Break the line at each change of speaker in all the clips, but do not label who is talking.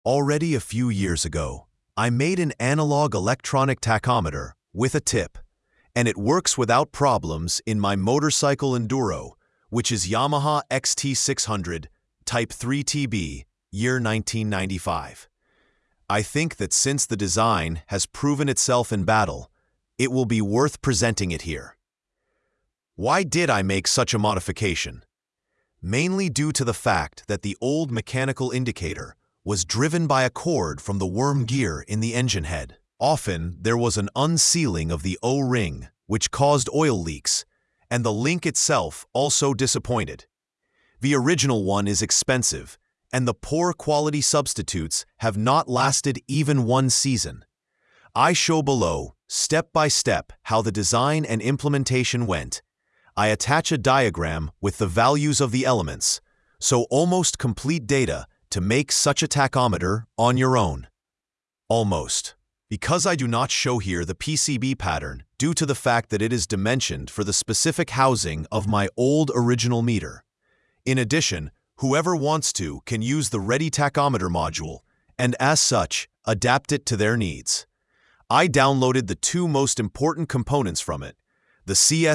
Already a few years ago, I made an analog electronic tachometer with a tip, and it works without problems in my motorcycle Enduro, which is Yamaha XT600 Type 3TB, year 1995. I think that since the design has proven itself in battle, it will be worth presenting it here. Why did I make such a modification? Mainly due to the fact that the old mechanical indicator was driven by a cord from the worm gear in the engine head. Often, there was an unsealing of the O-ring, which caused oil leaks, and the link itself also disappointed. The original one is expensive, and the poor quality substitutes have not lasted even one season. I show below, step by step, how the design and implementation went. I attach a diagram with the values of the elements, so almost complete data to make such a tachometer on your own. Almost. Because I do not show here the PCB pattern due to the fact that it is dimensioned for the specific housing of my old original meter. In addition, whoever wants to can use the ready tachometer module and as such, adapt it to their needs. I downloaded the two most important components from it, the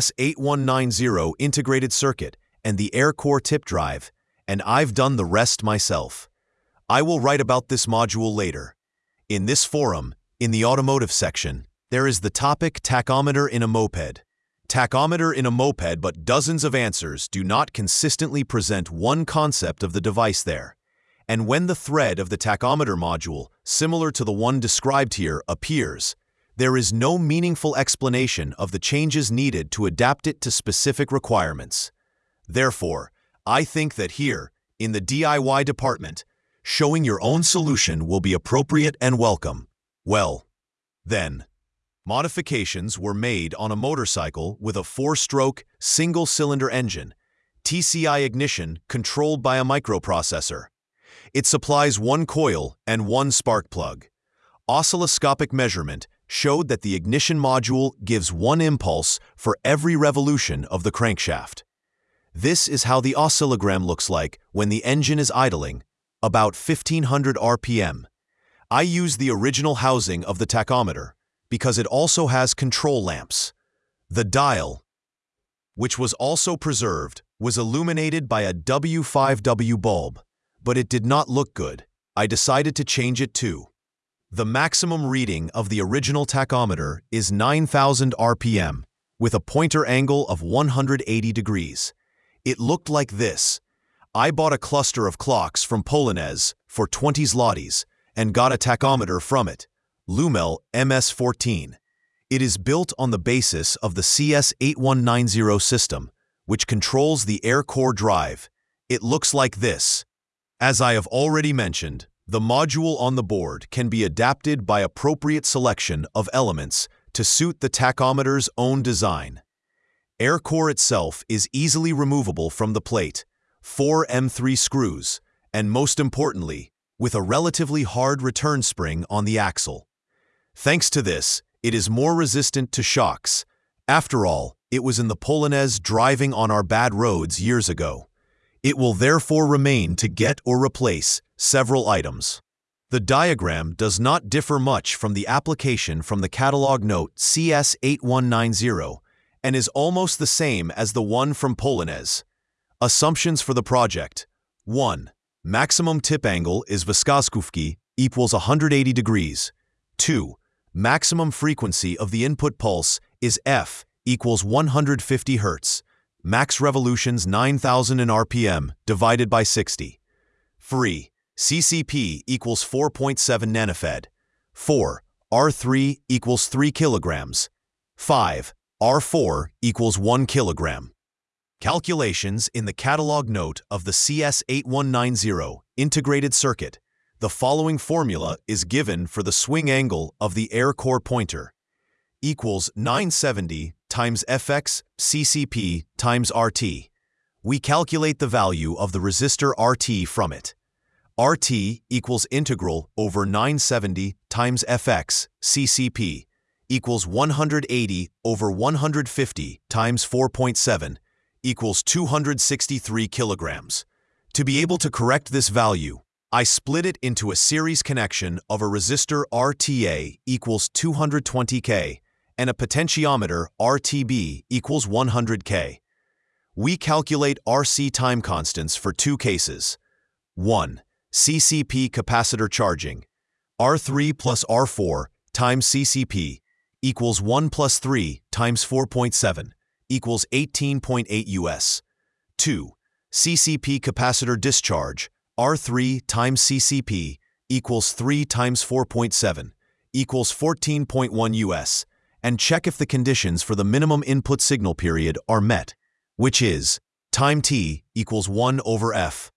CS8190 integrated circuit and the AirCore tip drive, and I've done the rest myself. I will write about this module later. In this forum, in the automotive section, there is the topic tachometer in a moped. Tachometer in a moped, but dozens of answers do not consistently present one concept of the device there. And when the thread of the tachometer module, similar to the one described here, appears, there is no meaningful explanation of the changes needed to adapt it to specific requirements. Therefore, I think that here, in the DIY department, showing your own solution will be appropriate and welcome. Well, then, modifications were made on a motorcycle with a 4-stroke, single-cylinder engine, TCI ignition controlled by a microprocessor. It supplies one coil and one spark plug. Oscilloscopic measurement showed that the ignition module gives one impulse for every revolution of the crankshaft. This is how the oscillogram looks like when the engine is idling, about 1500 RPM. I use the original housing of the tachometer because it also has control lamps. The dial, which was also preserved, was illuminated by a W5W bulb, but it did not look good. I decided to change it too. The maximum reading of the original tachometer is 9000 RPM with a pointer angle of 180 degrees. It looked like this. I bought a cluster of clocks from Polones for 20 zlotys and got a tachometer from it, Lumel MS14. It is built on the basis of the CS8190 system, which controls the AirCore drive. It looks like this. As I have already mentioned, the module on the board can be adapted by appropriate selection of elements to suit the tachometer's own design. AirCore itself is easily removable from the plate, 4 M3 screws, and most importantly, with a relatively hard return spring on the axle. Thanks to this, it is more resistant to shocks. After all, it was in the Polones driving on our bad roads years ago. It will therefore remain to get or replace several items. The diagram does not differ much from the application from the catalog note CS8190 and is almost the same as the one from Polones. Assumptions for the project. 1. Maximum tip angle is Wysokości equals 180 degrees. 2. Maximum frequency of the input pulse is F equals 150 Hz. Max revolutions 9000 in RPM divided by 60. 3. CCP equals 4.7 nanofed. 4. R3 equals 3 kilograms. 5. R4 equals 1 kilogram. Calculations in the catalog note of the CS8190 integrated circuit. The following formula is given for the swing angle of the AirCore pointer. Equals 970 times Fx CCP times RT. We calculate the value of the resistor RT from it. RT equals integral over 970 times Fx CCP equals 180 over 150 times 4.7 equals 263 kilograms. To be able to correct this value, I split it into a series connection of a resistor RTA equals 220K and a potentiometer RTB equals 100K. We calculate RC time constants for two cases. 1. CCP capacitor charging. R3 plus R4 times CCP equals 1 plus 3 times 4.7 equals 18.8 US. 2. CCP capacitor discharge. R3 times CCP equals 3 times 4.7 equals 14.1 US, and check if the conditions for the minimum input signal period are met, which is time t equals 1 over f.